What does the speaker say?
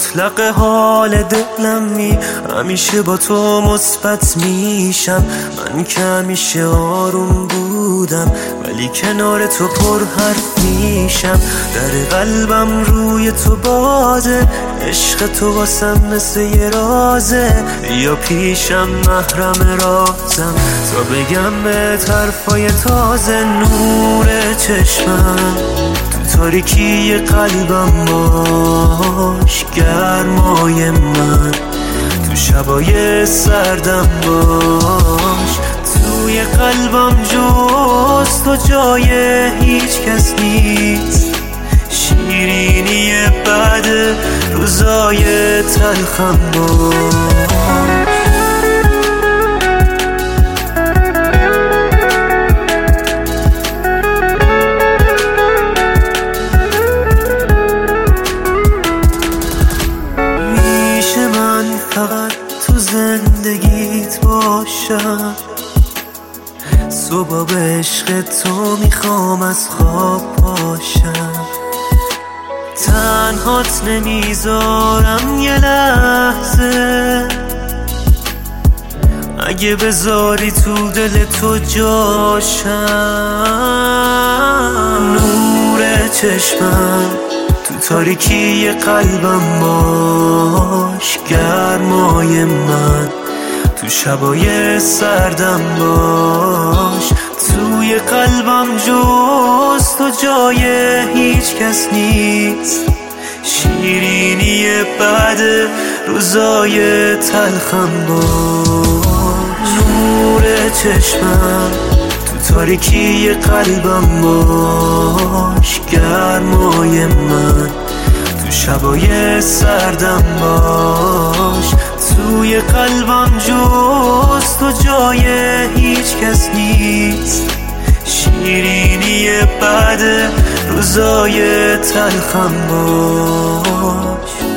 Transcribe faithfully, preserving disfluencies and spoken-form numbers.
مطلق حال دلم می همیشه با تو مثبت میشم. من که همیشه آروم بودم ولی کنار تو پر حرف میشم. در قلبم روی تو بازه، عشق تو واسم مثل یه رازه. یا پیشم محرم رازم تا بگم به حرفای تازه. نور چشمم تو تاریکی قلبم باش، گرمای من تو شبای سردم باش. توی قلبم جز تو جای هیچ کس نیست. شیرینی بعد روزای تلخم باش. فقط تو زندگیت باشم، صبح به عشق تو میخوام از خواب پاشم. تنهات نمیذارم یه لحظه، اگه بذاری تو دل تو جاشم. نور چشمم تو تاریکی قلبم باش، گرمای من تو شبای سردم باش. توی قلبم جز تو جای هیچ کس نیست. شیرینی بعد روزای تلخم باش. نور چشمم تو تاریکی قلبم باش، گرمای من تو شبای سردم باش. توی قلبم جز تو جای هیچ کس نیست. شیرینی بعد روزای تلخم باش.